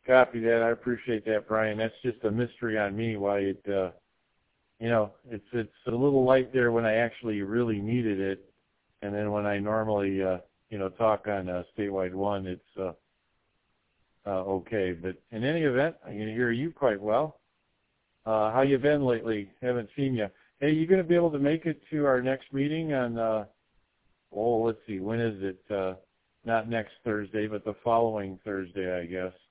Copy that. I appreciate that, Brian. That's just a mystery on me why it, it's a little light there when I actually really needed it, and then when I normally, talk on Statewide 1, it's okay. But in any event, I can hear you quite well. How you been lately? Haven't seen you. Hey, you going to be able to make it to our next meeting on, let's see, when is it? Not next Thursday, but the following Thursday, I guess.